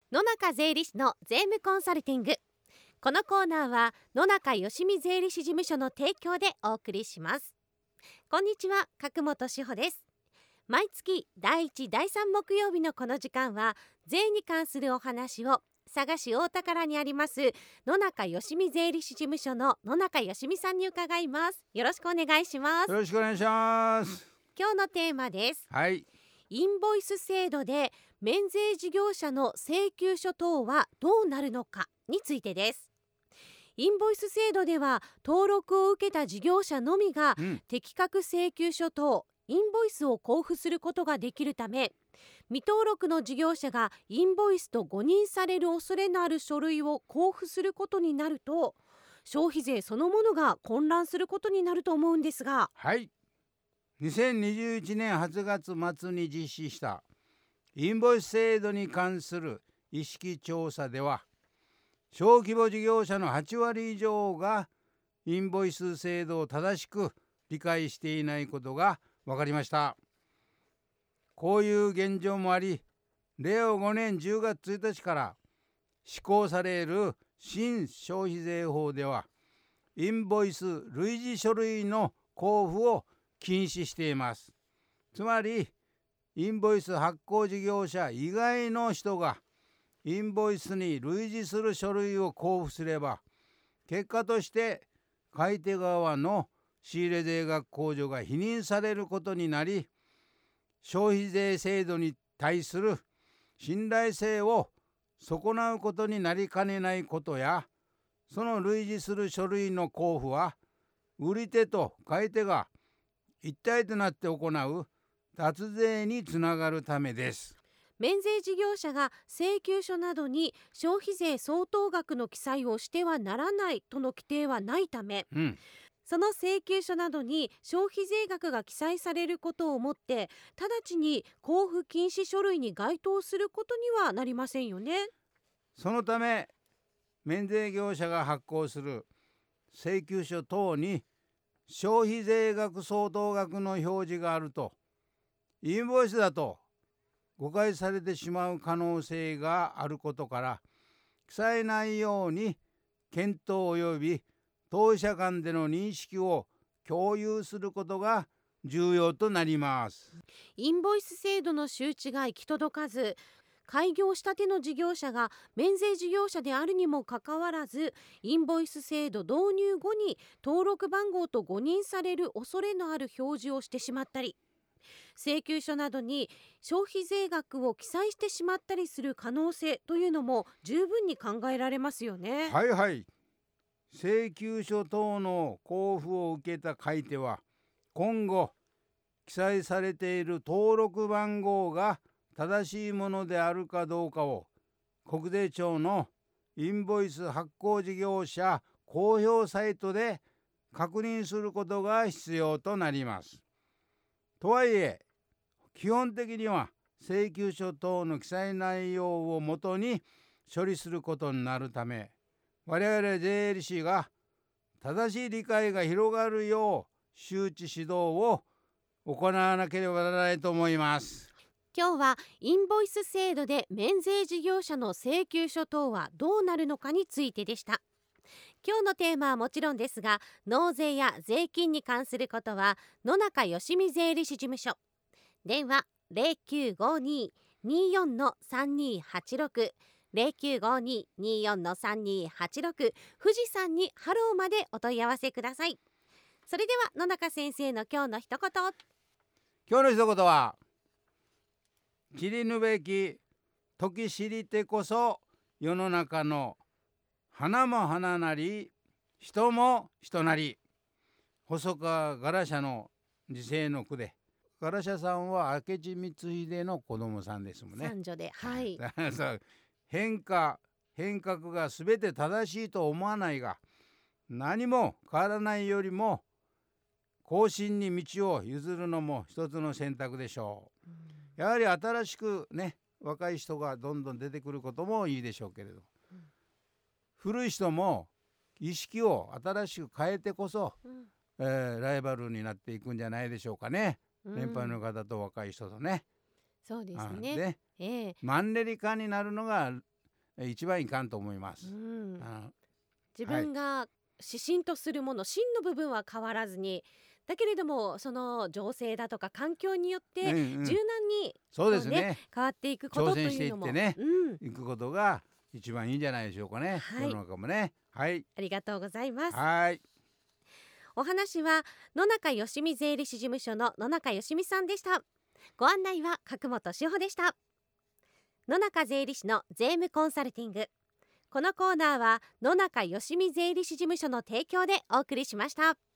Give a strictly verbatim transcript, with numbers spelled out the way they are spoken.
野中税理士の税務コンサルティング。このコーナーは野中よしみ税理士事務所の提供でお送りします。こんにちは、角本志保です。毎月だいいち、だいさん木曜日のこの時間は税に関するお話を佐賀市大田原にあります野中よしみ税理士事務所の野中よしみさんに伺います。よろしくお願いします。 よろしくお願いします。 今日のテーマです。 はい。 インボイス制度で免税事業者の請求書等はどうなるのかについてです。インボイス制度では登録を受けた事業者のみがうん、 適格請求書等インボイスを交付することができるため、未登録の事業者がインボイスと誤認される恐れのある書類を交付することになると、消費税そのものが混乱することになると思うんですが。 はい。にせんにじゅういちねんはちがつ末に実施したインボイス制度に関する意識調査では、小規模事業者のはちわり以上がインボイス制度を正しく理解していないことが分かりました。こういう現状もあり、れいわごねんじゅうがつついたちから施行される新消費税法では、インボイス類似書類の交付を禁止しています。つまり、インボイス発行事業者以外の人がインボイスに類似する書類を交付すれば、結果として買い手側の仕入れ税額控除が否認されることになり、消費税制度に対する信頼性を損なうことになりかねないことや、その類似する書類の交付は売り手と買い手が一体となって行う脱税につながるためです。 免税事業者が請求書などに消費税相当額の記載をしてはならないとの規定はないため、 うん、 その請求書などに消費税額が記載されることをもって直ちに交付禁止書類に該当することにはなりませんよね。 そのため、免税業者が発行する請求書等に消費税額相当額の表示があると、インボイスだと誤解されてしまう可能性があることから、記載内容に検討及び当事者間での認識を共有することが重要となります。 インボイス制度の周知が行き届かず、開業したての事業者が免税事業者であるにもかかわらず、インボイス制度導入後に登録番号と誤認される恐れのある表示をしてしまったり、請求書などに消費税額を記載してしまったりする可能性というのも十分に考えられますよね。 はいはい。請求書等の交付を受けた買い手は、今後記載されている登録番号が正しいものであるかどうかを国税庁のインボイス発行事業者公表サイトで確認することが必要となります。とはいえ、基本的には請求書等の記載内容をもとに処理することになるため、我々税理士が正しい理解が広がるよう周知指導を行わなければならないと思います。 今日はインボイス制度で免税事業者の請求書等はどうなるのかについてでした。今日のテーマはもちろんですが、納税や税金に関することは野中よしみ税理士事務所、電話 ゼロきゅうごにーにーよんのさんにーはちろく ゼロきゅうごにーにーよんのさんにーはちろく、富士山にハローまでお問い合わせください。それでは野中先生の今日の一言。 今日の一言は、知りぬべき時知りてこそ世の中の花も花なり人も人なり。細川ガラシャの時世の句で、ガラシャさんは明智光秀の子供さんですもんね。 三女で、はい。 変化変革が全て正しいと思わないが、何も変わらないよりも後進に道を譲るのも一つの選択でしょう。やはり新しくね、若い人がどんどん出てくることもいいでしょうけれど、うん、古い人も意識を新しく変えてこそ、うんえー、ライバルになっていくんじゃないでしょうかね、うん、年配の方と若い人とね。 そうですね。 で、 えー、 マンネリ化になるのが一番いかんと思います。 うんあの自分が指針とするもの、芯の部分は変わらずに、だけれどもその情勢だとか環境によってうんうん柔軟にそうですこうねね。 変わっていくことと挑戦していのも、 いうってねうん、 行くことが一番いいんじゃないでしょうかね。 はい世の中もね。はいありがとうございます。 はいお話は野中よしみ税理士事務所の野中よしみさんでした。ご案内は角本志保でした。野中税理士の税務コンサルティング、このコーナーは野中よしみ税理士事務所の提供でお送りしました。